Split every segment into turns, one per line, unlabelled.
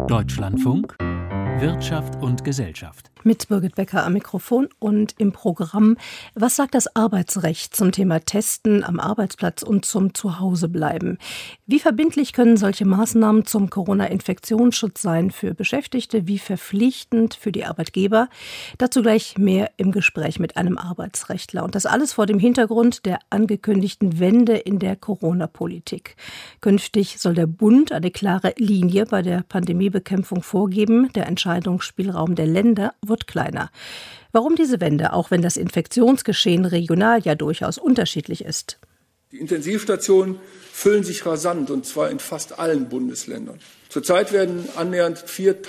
Deutschlandfunk Wirtschaft und Gesellschaft.
Mit Birgit Becker am Mikrofon und im Programm. Was sagt das Arbeitsrecht zum Thema Testen am Arbeitsplatz und zum Zuhausebleiben? Wie verbindlich können solche Maßnahmen zum Corona-Infektionsschutz sein für Beschäftigte? Wie verpflichtend für die Arbeitgeber? Dazu gleich mehr im Gespräch mit einem Arbeitsrechtler. Und das alles vor dem Hintergrund der angekündigten Wende in der Corona-Politik. Künftig soll der Bund eine klare Linie bei der Pandemiebekämpfung vorgeben. Der Entscheidungsspielraum der Länder wird kleiner. Warum diese Wende, auch wenn das Infektionsgeschehen regional ja durchaus unterschiedlich ist?
Die Intensivstationen füllen sich rasant, und zwar in fast allen Bundesländern. Zurzeit werden annähernd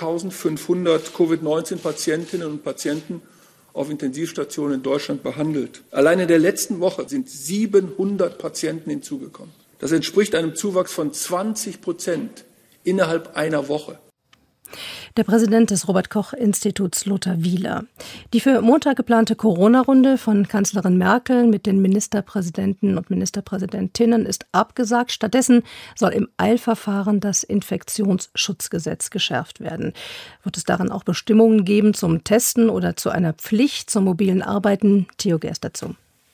4.500 Covid-19-Patientinnen und Patienten auf Intensivstationen in Deutschland behandelt. Allein in der letzten Woche sind 700 Patienten hinzugekommen. Das entspricht einem Zuwachs von 20% innerhalb einer Woche.
Der Präsident des Robert-Koch-Instituts, Lothar Wieler. Die für Montag geplante Corona-Runde von Kanzlerin Merkel mit den Ministerpräsidenten und Ministerpräsidentinnen ist abgesagt. Stattdessen soll im Eilverfahren das Infektionsschutzgesetz geschärft werden. Wird es darin auch Bestimmungen geben zum Testen oder zu einer Pflicht zum mobilen Arbeiten? Theo Gerst dazu.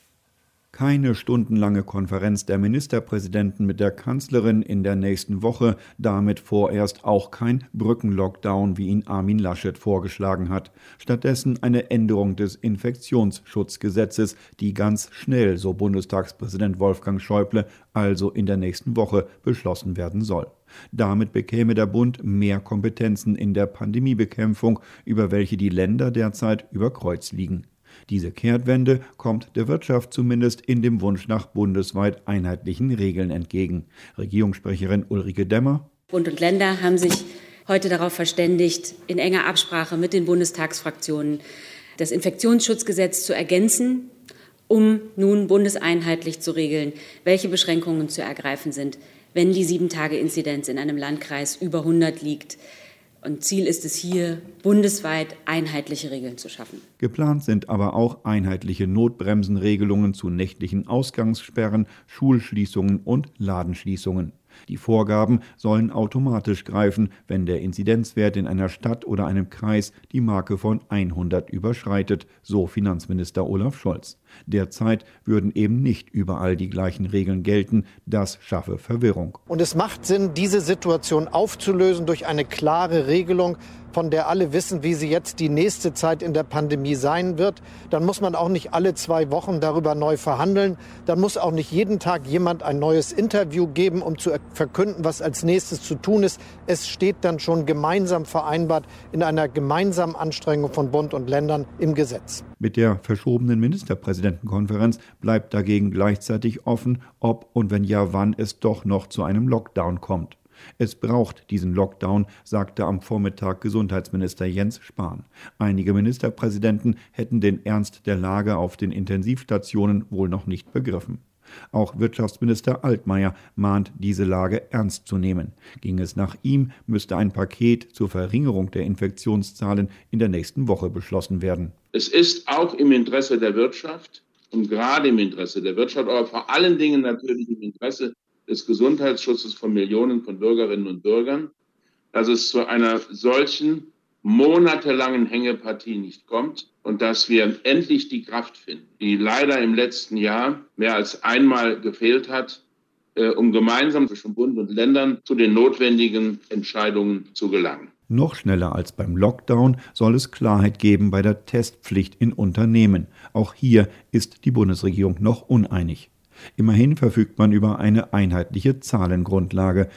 Keine stundenlange Konferenz der Ministerpräsidenten mit der Kanzlerin in der nächsten Woche, damit vorerst auch kein Brückenlockdown, wie ihn Armin Laschet vorgeschlagen hat. Stattdessen eine Änderung des Infektionsschutzgesetzes, die ganz schnell, so Bundestagspräsident Wolfgang Schäuble, also in der nächsten Woche beschlossen werden soll. Damit bekäme der Bund mehr Kompetenzen in der Pandemiebekämpfung, über welche die Länder derzeit über Kreuz liegen. Diese Kehrtwende kommt der Wirtschaft zumindest in dem Wunsch nach bundesweit einheitlichen Regeln entgegen. Regierungssprecherin Ulrike Demmer.
Bund und Länder haben sich heute darauf verständigt, in enger Absprache mit den Bundestagsfraktionen das Infektionsschutzgesetz zu ergänzen, um nun bundeseinheitlich zu regeln, welche Beschränkungen zu ergreifen sind, wenn die 7-Tage-Inzidenz in einem Landkreis über 100 liegt. Und Ziel ist es hier, bundesweit einheitliche Regeln zu schaffen.
Geplant sind aber auch einheitliche Notbremsenregelungen zu nächtlichen Ausgangssperren, Schulschließungen und Ladenschließungen. Die Vorgaben sollen automatisch greifen, wenn der Inzidenzwert in einer Stadt oder einem Kreis die Marke von 100 überschreitet, so Finanzminister Olaf Scholz. Derzeit würden eben nicht überall die gleichen Regeln gelten. Das schaffe Verwirrung.
Und es macht Sinn, diese Situation aufzulösen durch eine klare Regelung, von der alle wissen, wie sie jetzt die nächste Zeit in der Pandemie sein wird. Dann muss man auch nicht alle 2 Wochen darüber neu verhandeln. Dann muss auch nicht jeden Tag jemand ein neues Interview geben, um zu verkünden, was als nächstes zu tun ist. Es steht dann schon gemeinsam vereinbart in einer gemeinsamen Anstrengung von Bund und Ländern im Gesetz.
Mit der verschobenen Ministerpräsidentenkonferenz bleibt dagegen gleichzeitig offen, ob und wenn ja, wann es doch noch zu einem Lockdown kommt. Es braucht diesen Lockdown, sagte am Vormittag Gesundheitsminister Jens Spahn. Einige Ministerpräsidenten hätten den Ernst der Lage auf den Intensivstationen wohl noch nicht begriffen. Auch Wirtschaftsminister Altmaier mahnt, diese Lage ernst zu nehmen. Ging es nach ihm, müsste ein Paket zur Verringerung der Infektionszahlen in der nächsten Woche beschlossen werden.
Es ist auch im Interesse der Wirtschaft und gerade im Interesse der Wirtschaft, aber vor allen Dingen natürlich im Interesse des Gesundheitsschutzes von Millionen von Bürgerinnen und Bürgern, dass es zu einer solchen monatelangen Hängepartie nicht kommt und dass wir endlich die Kraft finden, die leider im letzten Jahr mehr als einmal gefehlt hat, um gemeinsam zwischen Bund und Ländern zu den notwendigen Entscheidungen zu gelangen.
Noch schneller als beim Lockdown soll es Klarheit geben bei der Testpflicht in Unternehmen. Auch hier ist die Bundesregierung noch uneinig. Immerhin verfügt man über eine einheitliche Zahlengrundlage.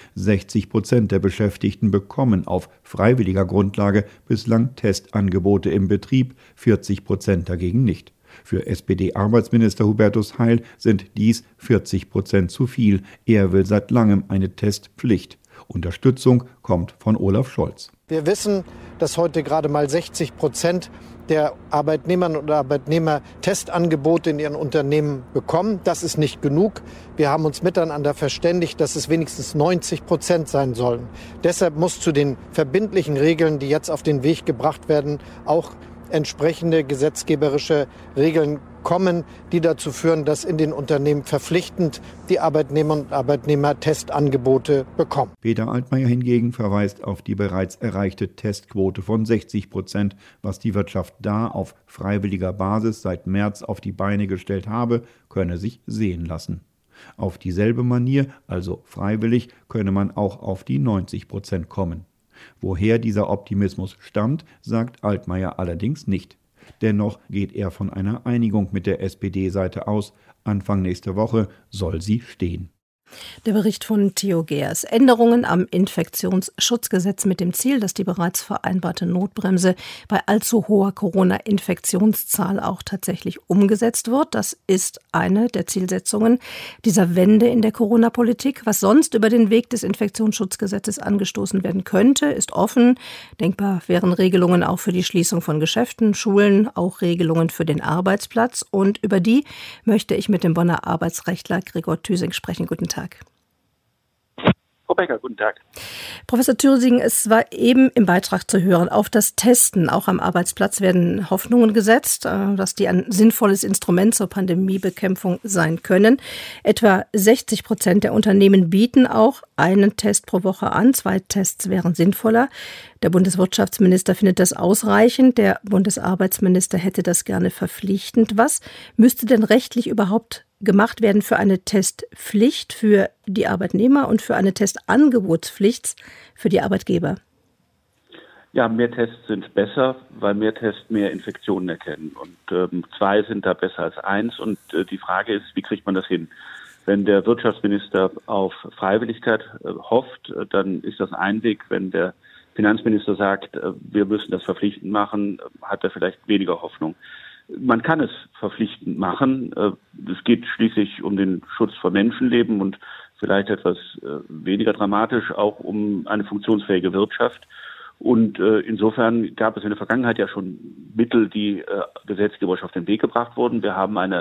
60% der Beschäftigten bekommen auf freiwilliger Grundlage bislang Testangebote im Betrieb, 40% dagegen nicht. Für SPD-Arbeitsminister Hubertus Heil sind dies 40% zu viel. Er will seit langem eine Testpflicht. Unterstützung kommt von Olaf Scholz.
Wir wissen, dass heute gerade mal 60% der Arbeitnehmerinnen und Arbeitnehmer Testangebote in ihren Unternehmen bekommen. Das ist nicht genug. Wir haben uns miteinander verständigt, dass es wenigstens 90% sein sollen. Deshalb muss zu den verbindlichen Regeln, die jetzt auf den Weg gebracht werden, auch entsprechende gesetzgeberische Regeln kommen, die dazu führen, dass in den Unternehmen verpflichtend die Arbeitnehmerinnen und Arbeitnehmer Testangebote bekommen.
Peter Altmaier hingegen verweist auf die bereits erreichte Testquote von 60%, was die Wirtschaft da auf freiwilliger Basis seit März auf die Beine gestellt habe, könne sich sehen lassen. Auf dieselbe Manier, also freiwillig, könne man auch auf die 90% kommen. Woher dieser Optimismus stammt, sagt Altmaier allerdings nicht. Dennoch geht er von einer Einigung mit der SPD-Seite aus. Anfang nächster Woche soll sie stehen.
Der Bericht von Theo Geers. Änderungen am Infektionsschutzgesetz mit dem Ziel, dass die bereits vereinbarte Notbremse bei allzu hoher Corona-Infektionszahl auch tatsächlich umgesetzt wird. Das ist eine der Zielsetzungen dieser Wende in der Corona-Politik. Was sonst über den Weg des Infektionsschutzgesetzes angestoßen werden könnte, ist offen. Denkbar wären Regelungen auch für die Schließung von Geschäften, Schulen, auch Regelungen für den Arbeitsplatz. Und über die möchte ich mit dem Bonner Arbeitsrechtler Gregor Thüsing sprechen. Guten Tag.
Frau Becker, guten Tag.
Professor Thüsing, es war eben im Beitrag zu hören, auf das Testen. Auch am Arbeitsplatz werden Hoffnungen gesetzt, dass die ein sinnvolles Instrument zur Pandemiebekämpfung sein können. Etwa 60% der Unternehmen bieten auch einen Test pro Woche an. 2 Tests wären sinnvoller. Der Bundeswirtschaftsminister findet das ausreichend. Der Bundesarbeitsminister hätte das gerne verpflichtend. Was müsste denn rechtlich überhaupt gemacht werden für eine Testpflicht für die Arbeitnehmer und für eine Testangebotspflicht für die Arbeitgeber?
Ja, mehr Tests sind besser, weil mehr Tests mehr Infektionen erkennen. Und 2 sind da besser als 1. Und die Frage ist, wie kriegt man das hin? Wenn der Wirtschaftsminister auf Freiwilligkeit hofft, dann ist das ein Weg. Wenn der Finanzminister sagt, wir müssen das verpflichtend machen, hat er vielleicht weniger Hoffnung. Man kann es verpflichtend machen. Es geht schließlich um den Schutz von Menschenleben und vielleicht etwas weniger dramatisch auch um eine funktionsfähige Wirtschaft. Und insofern gab es in der Vergangenheit ja schon Mittel, die gesetzgeberisch auf den Weg gebracht wurden. Wir haben eine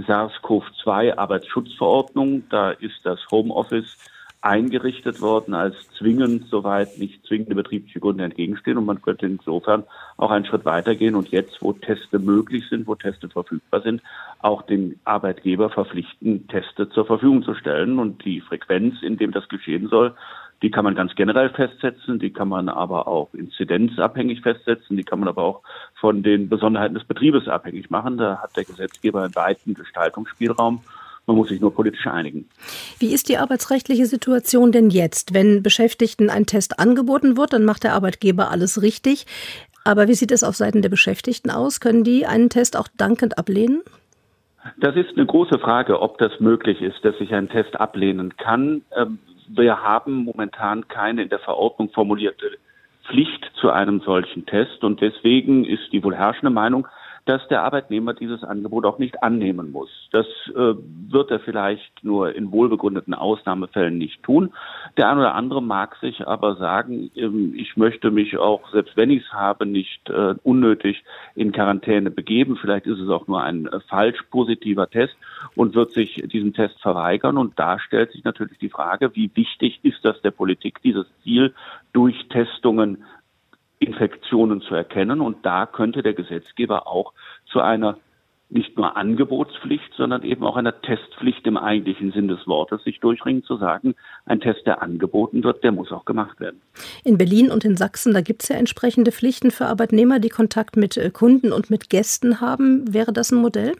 SARS-CoV-2-Arbeitsschutzverordnung. Da ist das Homeoffice eingerichtet worden als zwingend, soweit nicht zwingende betriebliche Gründe entgegenstehen. Und man könnte insofern auch einen Schritt weitergehen und jetzt, wo Teste möglich sind, wo Teste verfügbar sind, auch den Arbeitgeber verpflichten, Teste zur Verfügung zu stellen. Und die Frequenz, in dem das geschehen soll, die kann man ganz generell festsetzen, die kann man aber auch inzidenzabhängig festsetzen, die kann man aber auch von den Besonderheiten des Betriebes abhängig machen. Da hat der Gesetzgeber einen weiten Gestaltungsspielraum. Man muss sich nur politisch einigen.
Wie ist die arbeitsrechtliche Situation denn jetzt? Wenn Beschäftigten ein Test angeboten wird, dann macht der Arbeitgeber alles richtig. Aber wie sieht es auf Seiten der Beschäftigten aus? Können die einen Test auch dankend ablehnen?
Das ist eine große Frage, ob das möglich ist, dass ich einen Test ablehnen kann. Wir haben momentan keine in der Verordnung formulierte Pflicht zu einem solchen Test. Und deswegen ist die wohl herrschende Meinung, dass der Arbeitnehmer dieses Angebot auch nicht annehmen muss. Das wird er vielleicht nur in wohlbegründeten Ausnahmefällen nicht tun. Der eine oder andere mag sich aber sagen, ich möchte mich auch, selbst wenn ich es habe, nicht unnötig in Quarantäne begeben. Vielleicht ist es auch nur ein falsch positiver Test und wird sich diesem Test verweigern. Und da stellt sich natürlich die Frage, wie wichtig ist das der Politik, dieses Ziel durch Testungen Infektionen zu erkennen. Und da könnte der Gesetzgeber auch zu einer nicht nur Angebotspflicht, sondern eben auch einer Testpflicht im eigentlichen Sinn des Wortes sich durchringen, zu sagen, ein Test, der angeboten wird, der muss auch gemacht werden.
In Berlin und in Sachsen, da gibt es ja entsprechende Pflichten für Arbeitnehmer, die Kontakt mit Kunden und mit Gästen haben. Wäre das ein Modell?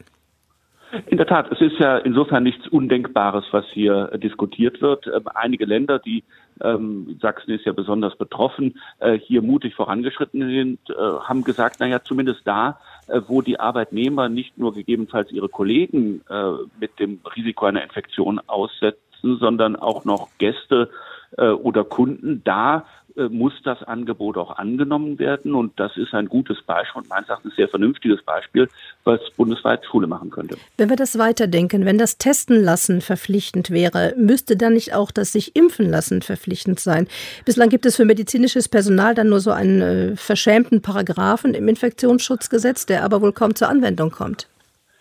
In der Tat, es ist ja insofern nichts Undenkbares, was hier diskutiert wird. Einige Länder, Sachsen ist ja besonders betroffen, hier mutig vorangeschritten sind, haben gesagt, zumindest da, wo die Arbeitnehmer nicht nur gegebenenfalls ihre Kollegen mit dem Risiko einer Infektion aussetzen, sondern auch noch Gäste oder Kunden, da muss das Angebot auch angenommen werden. Und das ist ein gutes Beispiel und meines Erachtens ein sehr vernünftiges Beispiel, was bundesweit Schule machen könnte.
Wenn wir das weiterdenken, wenn das Testen lassen verpflichtend wäre, müsste dann nicht auch das sich impfen lassen verpflichtend sein? Bislang gibt es für medizinisches Personal dann nur so einen verschämten Paragraphen im Infektionsschutzgesetz, der aber wohl kaum zur Anwendung kommt.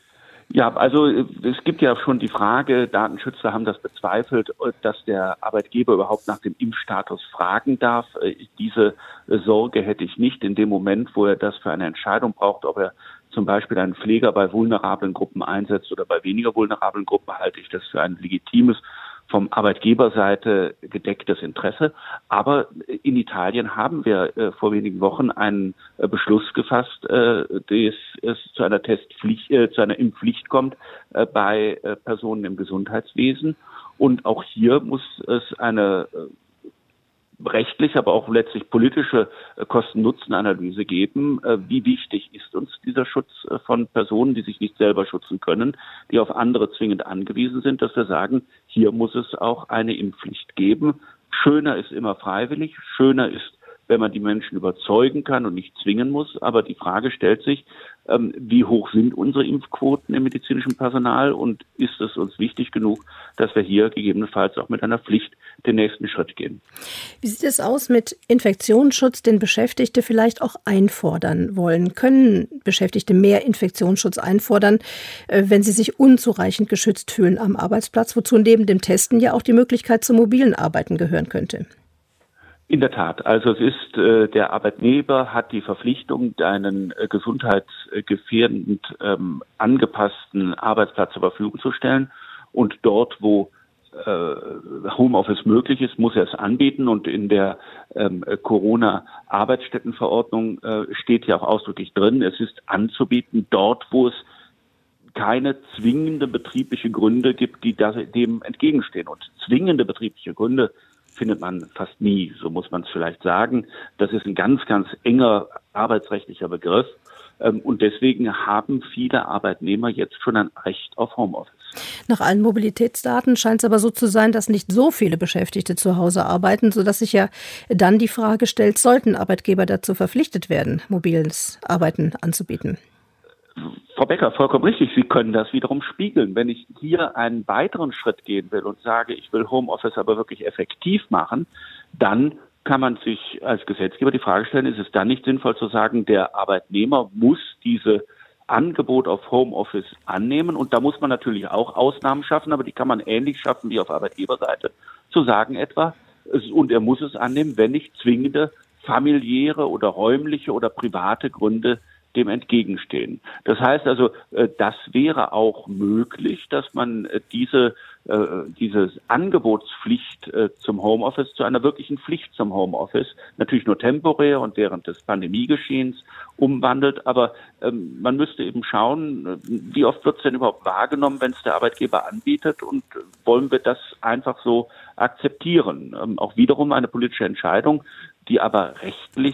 Ja, also es gibt ja schon die Frage, Datenschützer haben das bezweifelt, dass der Arbeitgeber überhaupt nach dem Impfstatus fragen darf. Diese Sorge hätte ich nicht in dem Moment, wo er das für eine Entscheidung braucht, ob er zum Beispiel einen Pfleger bei vulnerablen Gruppen einsetzt oder bei weniger vulnerablen Gruppen, halte ich das für ein legitimes, vom Arbeitgeberseite gedecktes Interesse. Aber in Italien haben wir vor wenigen Wochen einen Beschluss gefasst, dass es zu einer zu einer Impfpflicht kommt bei Personen im Gesundheitswesen. Und auch hier muss es eine rechtlich, aber auch letztlich politische Kosten-Nutzen-Analyse geben. Wie wichtig ist uns dieser Schutz von Personen, die sich nicht selber schützen können, die auf andere zwingend angewiesen sind, dass wir sagen, hier muss es auch eine Impfpflicht geben. Schöner ist immer freiwillig, schöner ist, wenn man die Menschen überzeugen kann und nicht zwingen muss. Aber die Frage stellt sich, wie hoch sind unsere Impfquoten im medizinischen Personal und ist es uns wichtig genug, dass wir hier gegebenenfalls auch mit einer Pflicht den nächsten Schritt gehen.
Wie sieht es aus mit Infektionsschutz, den Beschäftigte vielleicht auch einfordern wollen? Können Beschäftigte mehr Infektionsschutz einfordern, wenn sie sich unzureichend geschützt fühlen am Arbeitsplatz, wozu neben dem Testen ja auch die Möglichkeit zum mobilen Arbeiten gehören könnte?
In der Tat. Also es ist, der Arbeitgeber hat die Verpflichtung, einen gesundheitsgefährdend angepassten Arbeitsplatz zur Verfügung zu stellen. Und dort, wo Homeoffice möglich ist, muss er es anbieten. Und in der Corona-Arbeitsstättenverordnung steht ja auch ausdrücklich drin, es ist anzubieten dort, wo es keine zwingende betriebliche Gründe gibt, die dem entgegenstehen. Und zwingende betriebliche Gründe findet man fast nie, so muss man es vielleicht sagen. Das ist ein ganz, ganz enger arbeitsrechtlicher Begriff. Und deswegen haben viele Arbeitnehmer jetzt schon ein Recht auf Homeoffice.
Nach allen Mobilitätsdaten scheint es aber so zu sein, dass nicht so viele Beschäftigte zu Hause arbeiten, sodass sich ja dann die Frage stellt, sollten Arbeitgeber dazu verpflichtet werden, mobiles Arbeiten anzubieten?
Frau Becker, vollkommen richtig. Sie können das wiederum spiegeln. Wenn ich hier einen weiteren Schritt gehen will und sage, ich will Homeoffice aber wirklich effektiv machen, dann kann man sich als Gesetzgeber die Frage stellen, ist es dann nicht sinnvoll zu sagen, der Arbeitnehmer muss diese Angebot auf Homeoffice annehmen. Und da muss man natürlich auch Ausnahmen schaffen, aber die kann man ähnlich schaffen wie auf Arbeitgeberseite. Zu sagen etwa, und er muss es annehmen, wenn nicht zwingende familiäre oder räumliche oder private Gründe dem entgegenstehen. Das heißt also, das wäre auch möglich, dass man diese Angebotspflicht zum Homeoffice zu einer wirklichen Pflicht zum Homeoffice, natürlich nur temporär und während des Pandemiegeschehens umwandelt, aber man müsste eben schauen, wie oft wird es denn überhaupt wahrgenommen, wenn es der Arbeitgeber anbietet und wollen wir das einfach so akzeptieren? Auch wiederum eine politische Entscheidung, die aber rechtlich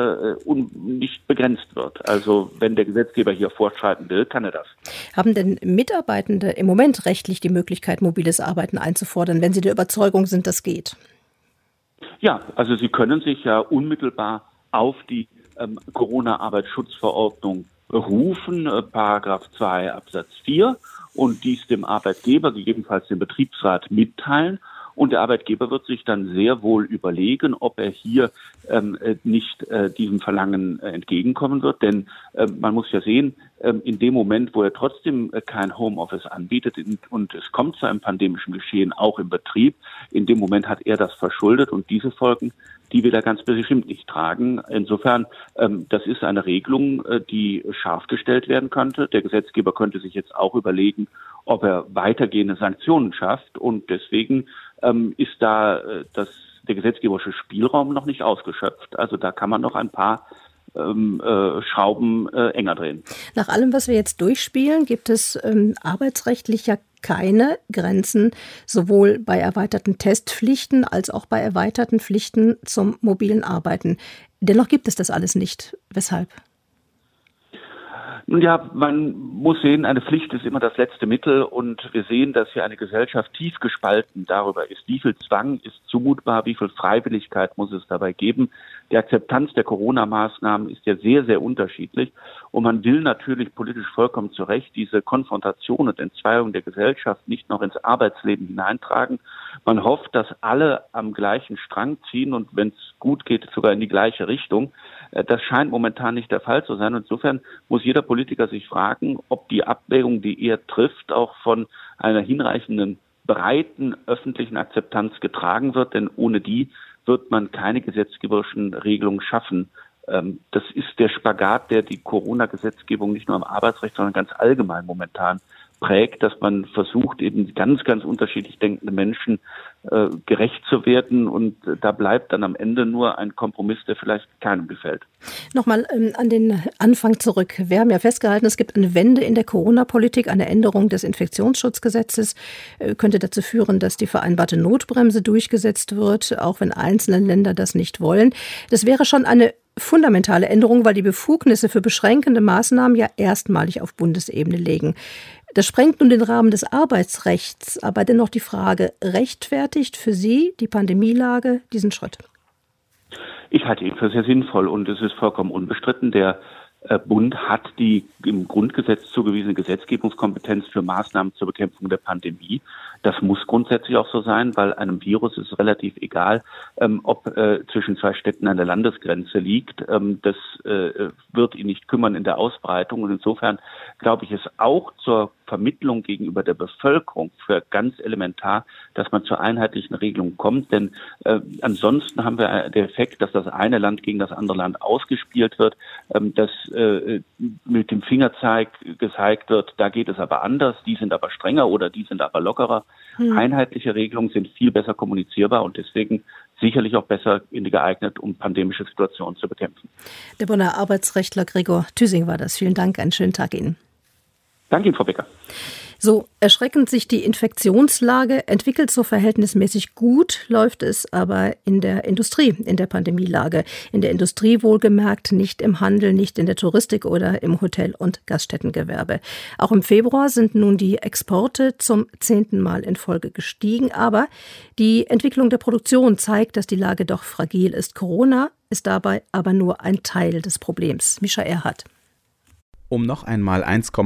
nicht begrenzt wird. Also wenn der Gesetzgeber hier fortschreiten will, kann er das. Haben
denn Mitarbeitende im Moment rechtlich die Möglichkeit, mobiles Arbeiten einzufordern, wenn sie der Überzeugung sind, das geht?
Ja, also sie können sich ja unmittelbar auf die Corona-Arbeitsschutzverordnung berufen, Paragraph 2 Absatz 4, und dies dem Arbeitgeber, gegebenenfalls dem Betriebsrat, mitteilen. Und der Arbeitgeber wird sich dann sehr wohl überlegen, ob er hier nicht diesem Verlangen entgegenkommen wird. Denn man muss ja sehen, in dem Moment, wo er trotzdem kein Homeoffice anbietet und es kommt zu einem pandemischen Geschehen auch im Betrieb, in dem Moment hat er das verschuldet und diese Folgen, die will er ganz bestimmt nicht tragen. Insofern, das ist eine Regelung, die scharf gestellt werden könnte. Der Gesetzgeber könnte sich jetzt auch überlegen, ob er weitergehende Sanktionen schafft. Und deswegen ist da der gesetzgeberische Spielraum noch nicht ausgeschöpft. Also da kann man noch ein paar Schrauben enger drehen.
Nach allem, was wir jetzt durchspielen, gibt es arbeitsrechtlich ja keine Grenzen, sowohl bei erweiterten Testpflichten als auch bei erweiterten Pflichten zum mobilen Arbeiten. Dennoch gibt es das alles nicht. Weshalb?
Nun ja, man muss sehen, eine Pflicht ist immer das letzte Mittel und wir sehen, dass hier eine Gesellschaft tief gespalten darüber ist, wie viel Zwang ist zumutbar, wie viel Freiwilligkeit muss es dabei geben. Die Akzeptanz der Corona-Maßnahmen ist ja sehr, sehr unterschiedlich und man will natürlich politisch vollkommen zu Recht diese Konfrontation und Entzweiung der Gesellschaft nicht noch ins Arbeitsleben hineintragen. Man hofft, dass alle am gleichen Strang ziehen und wenn es gut, geht sogar in die gleiche Richtung. Das scheint momentan nicht der Fall zu sein. Insofern muss jeder Politiker sich fragen, ob die Abwägung, die er trifft, auch von einer hinreichenden, breiten öffentlichen Akzeptanz getragen wird. Denn ohne die wird man keine gesetzgeberischen Regelungen schaffen. Das ist der Spagat, der die Corona-Gesetzgebung nicht nur im Arbeitsrecht, sondern ganz allgemein momentan prägt, dass man versucht, eben ganz, ganz unterschiedlich denkende Menschen gerecht zu werden. Und da bleibt dann am Ende nur ein Kompromiss, der vielleicht keinem gefällt. Nochmal
an den Anfang zurück. Wir haben ja festgehalten, es gibt eine Wende in der Corona-Politik, eine Änderung des Infektionsschutzgesetzes könnte dazu führen, dass die vereinbarte Notbremse durchgesetzt wird, auch wenn einzelne Länder das nicht wollen. Das wäre schon eine fundamentale Änderung, weil die Befugnisse für beschränkende Maßnahmen ja erstmalig auf Bundesebene liegen. Das sprengt nun den Rahmen des Arbeitsrechts, aber dennoch die Frage, rechtfertigt für Sie die Pandemielage diesen Schritt?
Ich halte ihn für sehr sinnvoll und es ist vollkommen unbestritten. Der Bund hat die im Grundgesetz zugewiesene Gesetzgebungskompetenz für Maßnahmen zur Bekämpfung der Pandemie. Das muss grundsätzlich auch so sein, weil einem Virus ist relativ egal, ob zwischen zwei Städten an der Landesgrenze liegt. Das wird ihn nicht kümmern in der Ausbreitung. Und insofern glaube ich es auch zur Vermittlung gegenüber der Bevölkerung für ganz elementar, dass man zur einheitlichen Regelung kommt. Denn ansonsten haben wir den Effekt, dass das eine Land gegen das andere Land ausgespielt wird, dass mit dem Fingerzeig gezeigt wird, da geht es aber anders, die sind aber strenger oder die sind aber lockerer. Einheitliche Regelungen sind viel besser kommunizierbar und deswegen sicherlich auch besser geeignet, um pandemische Situationen zu bekämpfen.
Der Bonner Arbeitsrechtler Gregor Thüsing war das. Vielen Dank, einen schönen Tag Ihnen.
Danke Ihnen, Frau Becker.
So erschreckend sich die Infektionslage entwickelt, so verhältnismäßig gut läuft es aber in der Industrie, in der Pandemielage. In der Industrie wohlgemerkt, nicht im Handel, nicht in der Touristik oder im Hotel- und Gaststättengewerbe. Auch im Februar sind nun die Exporte zum 10. Mal in Folge gestiegen. Aber die Entwicklung der Produktion zeigt, dass die Lage doch fragil ist. Corona ist dabei aber nur ein Teil des Problems. Mischa Erhardt.
Um noch einmal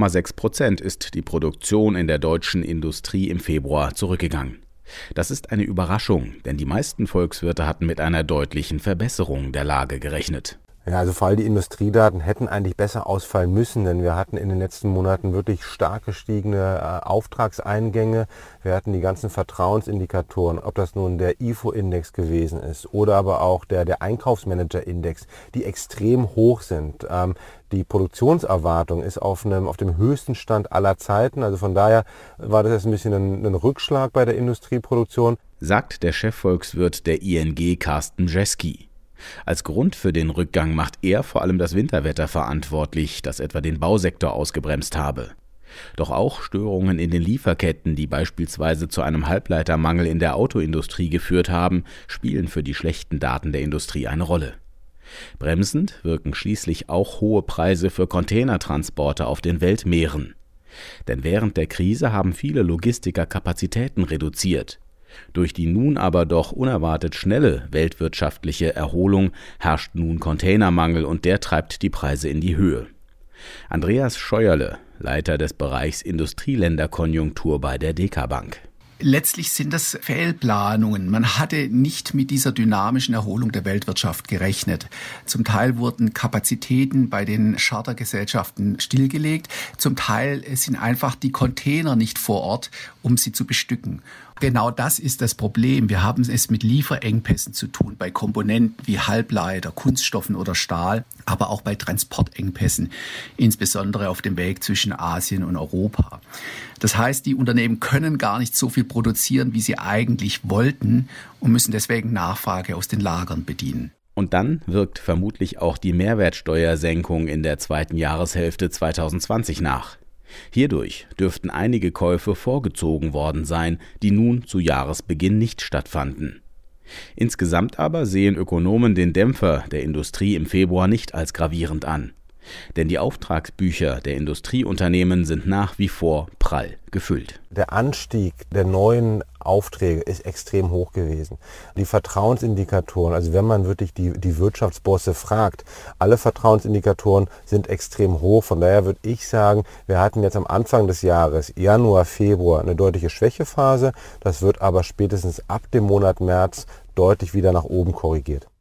1,6% ist die Produktion in der deutschen Industrie im Februar zurückgegangen. Das ist eine Überraschung, denn die meisten Volkswirte hatten mit einer deutlichen Verbesserung der Lage gerechnet.
Ja, also vor allem die Industriedaten hätten eigentlich besser ausfallen müssen, denn wir hatten in den letzten Monaten wirklich stark gestiegene Auftragseingänge. Wir hatten die ganzen Vertrauensindikatoren, ob das nun der IFO-Index gewesen ist oder aber auch der Einkaufsmanager-Index, die extrem hoch sind. Die Produktionserwartung ist auf dem höchsten Stand aller Zeiten. Also von daher war das jetzt ein bisschen ein Rückschlag bei der Industrieproduktion.
Sagt der Chefvolkswirt der ING, Carsten Jeski. Als Grund für den Rückgang macht er vor allem das Winterwetter verantwortlich, das etwa den Bausektor ausgebremst habe. Doch auch Störungen in den Lieferketten, die beispielsweise zu einem Halbleitermangel in der Autoindustrie geführt haben, spielen für die schlechten Daten der Industrie eine Rolle. Bremsend wirken schließlich auch hohe Preise für Containertransporte auf den Weltmeeren. Denn während der Krise haben viele Logistiker Kapazitäten reduziert. Durch die nun aber doch unerwartet schnelle weltwirtschaftliche Erholung herrscht nun Containermangel und der treibt die Preise in die Höhe. Andreas Scheuerle, Leiter des Bereichs Industrieländerkonjunktur bei der DK Bank.
Letztlich sind das Fehlplanungen. Man hatte nicht mit dieser dynamischen Erholung der Weltwirtschaft gerechnet. Zum Teil wurden Kapazitäten bei den Chartergesellschaften stillgelegt. Zum Teil sind einfach die Container nicht vor Ort, um sie zu bestücken. Genau das ist das Problem. Wir haben es mit Lieferengpässen zu tun, bei Komponenten wie Halbleiter, Kunststoffen oder Stahl, aber auch bei Transportengpässen, insbesondere auf dem Weg zwischen Asien und Europa. Das heißt, die Unternehmen können gar nicht so viel produzieren, wie sie eigentlich wollten und müssen deswegen Nachfrage aus den Lagern bedienen.
Und dann wirkt vermutlich auch die Mehrwertsteuersenkung in der zweiten Jahreshälfte 2020 nach. Hierdurch dürften einige Käufe vorgezogen worden sein, die nun zu Jahresbeginn nicht stattfanden. Insgesamt aber sehen Ökonomen den Dämpfer der Industrie im Februar nicht als gravierend an. Denn die Auftragsbücher der Industrieunternehmen sind nach wie vor prall gefüllt.
Der Anstieg der neuen Aufträge ist extrem hoch gewesen. Die Vertrauensindikatoren, also wenn man wirklich die Wirtschaftsbosse fragt, alle Vertrauensindikatoren sind extrem hoch. Von daher würde ich sagen, wir hatten jetzt am Anfang des Jahres, Januar, Februar, eine deutliche Schwächephase. Das wird aber spätestens ab dem Monat März deutlich wieder nach oben korrigiert.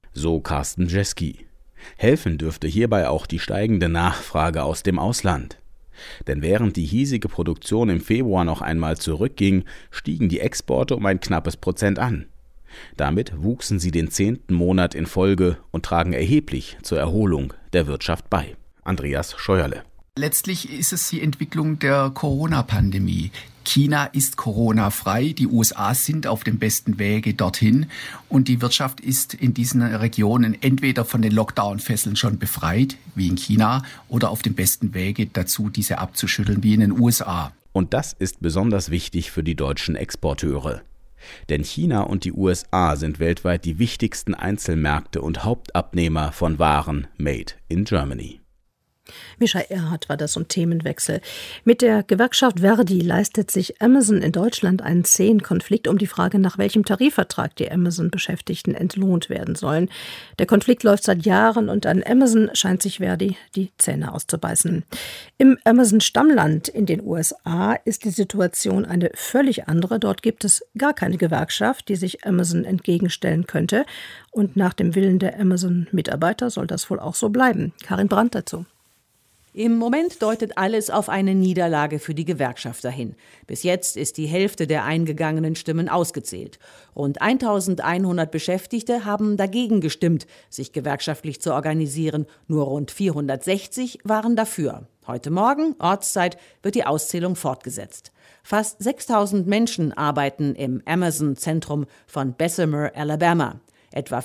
So Carsten Jeski. Helfen dürfte hierbei auch die steigende Nachfrage aus dem Ausland. Denn während die hiesige Produktion im Februar noch einmal zurückging, stiegen die Exporte um ein knappes Prozent an. Damit wuchsen sie den 10. Monat in Folge und tragen erheblich zur Erholung der Wirtschaft bei. Andreas Scheuerle.
Letztlich ist es die Entwicklung der Corona-Pandemie. China ist Corona-frei, die USA sind auf dem besten Wege dorthin und die Wirtschaft ist in diesen Regionen entweder von den Lockdown-Fesseln schon befreit, wie in China, oder auf dem besten Wege dazu, diese abzuschütteln, wie in den USA.
Und das ist besonders wichtig für die deutschen Exporteure. Denn China und die USA sind weltweit die wichtigsten Einzelmärkte und Hauptabnehmer von Waren made in Germany.
Mischa Erhardt war das um Themenwechsel. Mit der Gewerkschaft Verdi leistet sich Amazon in Deutschland einen zähen Konflikt um die Frage, nach welchem Tarifvertrag die Amazon-Beschäftigten entlohnt werden sollen. Der Konflikt läuft seit Jahren und an Amazon scheint sich Verdi die Zähne auszubeißen. Im Amazon-Stammland in den USA ist die Situation eine völlig andere. Dort gibt es gar keine Gewerkschaft, die sich Amazon entgegenstellen könnte. Und nach dem Willen der Amazon-Mitarbeiter soll das wohl auch so bleiben. Karin Brandt dazu.
Im Moment deutet alles auf eine Niederlage für die Gewerkschafter hin. Bis jetzt ist die Hälfte der eingegangenen Stimmen ausgezählt. Rund 1100 Beschäftigte haben dagegen gestimmt, sich gewerkschaftlich zu organisieren. Nur rund 460 waren dafür. Heute Morgen, Ortszeit, wird die Auszählung fortgesetzt. Fast 6000 Menschen arbeiten im Amazon-Zentrum von Bessemer, Alabama. Etwa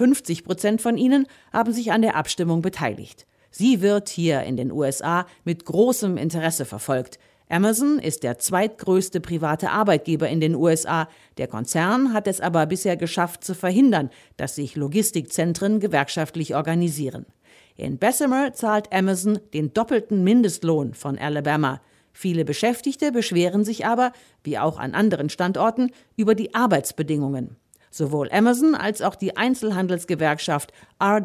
55% von ihnen haben sich an der Abstimmung beteiligt. Sie wird hier in den USA mit großem Interesse verfolgt. Amazon ist der zweitgrößte private Arbeitgeber in den USA. Der Konzern hat es aber bisher geschafft zu verhindern, dass sich Logistikzentren gewerkschaftlich organisieren. In Bessemer zahlt Amazon den doppelten Mindestlohn von Alabama. Viele Beschäftigte beschweren sich aber, wie auch an anderen Standorten, über die Arbeitsbedingungen. Sowohl Amazon als auch die Einzelhandelsgewerkschaft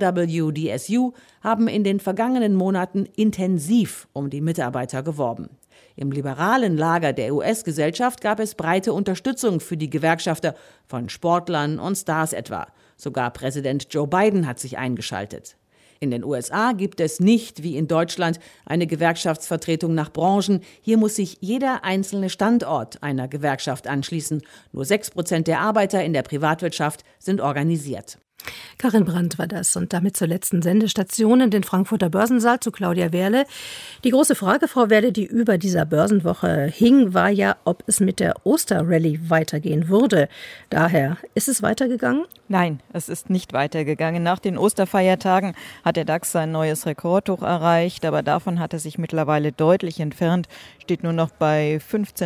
RWDSU haben in den vergangenen Monaten intensiv um die Mitarbeiter geworben. Im liberalen Lager der US-Gesellschaft gab es breite Unterstützung für die Gewerkschafter von Sportlern und Stars etwa. Sogar Präsident Joe Biden hat sich eingeschaltet. In den USA gibt es nicht, wie in Deutschland, eine Gewerkschaftsvertretung nach Branchen. Hier muss sich jeder einzelne Standort einer Gewerkschaft anschließen. Nur 6% der Arbeiter in der Privatwirtschaft sind organisiert.
Karin Brandt war das und damit zur letzten Sendestation in den Frankfurter Börsensaal zu Claudia Werle. Die große Frage, Frau Werle, die über dieser Börsenwoche hing, war ja, ob es mit der Osterrallye weitergehen würde. Daher, ist es weitergegangen?
Nein, es ist nicht weitergegangen. Nach den Osterfeiertagen hat der DAX sein neues Rekordhoch erreicht, aber davon hat er sich mittlerweile deutlich entfernt, steht nur noch bei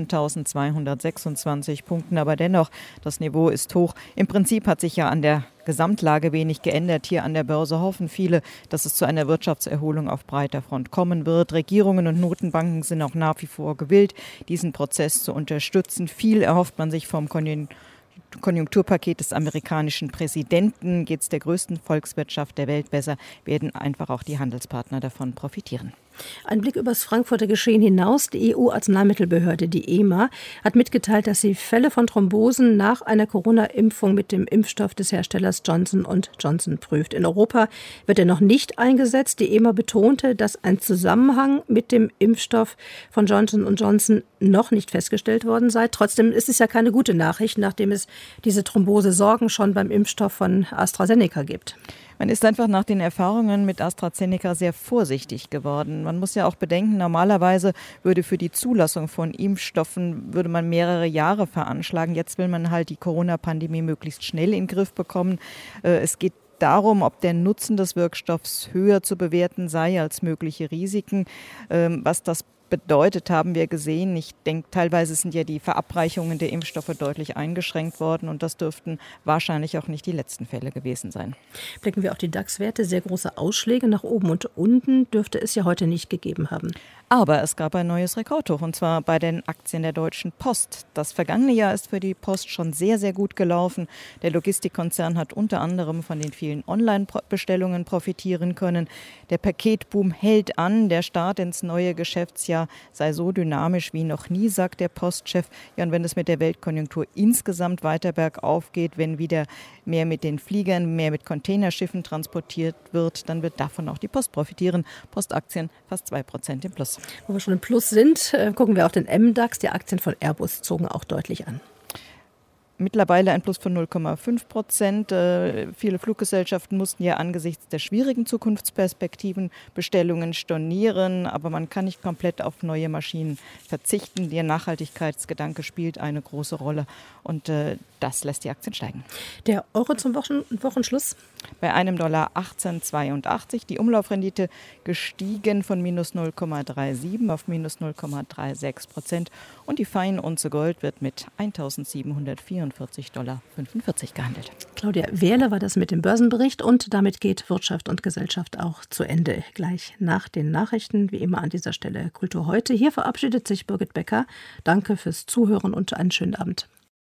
15.226 Punkten, aber dennoch, das Niveau ist hoch. Im Prinzip hat sich ja an der Gesamtlage wenig geändert. Hier an der Börse hoffen viele, dass es zu einer Wirtschaftserholung auf breiter Front kommen wird. Regierungen und Notenbanken sind auch nach wie vor gewillt, diesen Prozess zu unterstützen. Viel erhofft man sich vom Konjunkturpaket des amerikanischen Präsidenten. Geht es der größten Volkswirtschaft der Welt besser, werden einfach auch die Handelspartner davon profitieren.
Ein Blick übers Frankfurter Geschehen hinaus. Die EU-Arzneimittelbehörde, die EMA, hat mitgeteilt, dass sie Fälle von Thrombosen nach einer Corona-Impfung mit dem Impfstoff des Herstellers Johnson & Johnson prüft. In Europa wird er noch nicht eingesetzt. Die EMA betonte, dass ein Zusammenhang mit dem Impfstoff von Johnson & Johnson noch nicht festgestellt worden sei. Trotzdem ist es ja keine gute Nachricht, nachdem es diese Thrombosesorgen schon beim Impfstoff von AstraZeneca gibt.
Man ist einfach nach den Erfahrungen mit AstraZeneca sehr vorsichtig geworden. Man muss ja auch bedenken, normalerweise würde für die Zulassung von Impfstoffen würde man mehrere Jahre veranschlagen. Jetzt will man halt die Corona-Pandemie möglichst schnell in den Griff bekommen. Es geht darum, ob der Nutzen des Wirkstoffs höher zu bewerten sei als mögliche Risiken. Was das bedeutet, haben wir gesehen. Ich denke, teilweise sind ja die Verabreichungen der Impfstoffe deutlich eingeschränkt worden und das dürften wahrscheinlich auch nicht die letzten Fälle gewesen sein.
Blicken wir auf die DAX-Werte. Sehr große Ausschläge nach oben und unten dürfte es ja heute nicht gegeben haben.
Aber es gab ein neues Rekordhoch und zwar bei den Aktien der Deutschen Post. Das vergangene Jahr ist für die Post schon sehr, sehr gut gelaufen. Der Logistikkonzern hat unter anderem von den vielen Online-Bestellungen profitieren können. Der Paketboom hält an. Der Start ins neue Geschäftsjahr Jahr sei so dynamisch wie noch nie, sagt der Postchef. Ja, und wenn es mit der Weltkonjunktur insgesamt weiter bergauf geht, wenn wieder mehr mit den Fliegern, mehr mit Containerschiffen transportiert wird, dann wird davon auch die Post profitieren. Postaktien fast 2% im Plus.
Wo wir schon im Plus sind, gucken wir auf den MDAX. Die Aktien von Airbus zogen auch deutlich an.
Mittlerweile ein Plus von 0,5%. Viele Fluggesellschaften mussten ja angesichts der schwierigen Zukunftsperspektiven Bestellungen stornieren, aber man kann nicht komplett auf neue Maschinen verzichten. Der Nachhaltigkeitsgedanke spielt eine große Rolle und das lässt die Aktien steigen.
Der Euro zum Wochenschluss?
Bei einem Dollar 18,82. Die Umlaufrendite gestiegen von minus 0,37 auf minus 0,36%. Und die Feinunze Gold wird mit $1.744,45 gehandelt.
Claudia Wehrle war das mit dem Börsenbericht und damit geht Wirtschaft und Gesellschaft auch zu Ende. Gleich nach den Nachrichten, wie immer an dieser Stelle Kultur heute. Hier verabschiedet sich Birgit Becker. Danke fürs Zuhören und einen schönen Abend.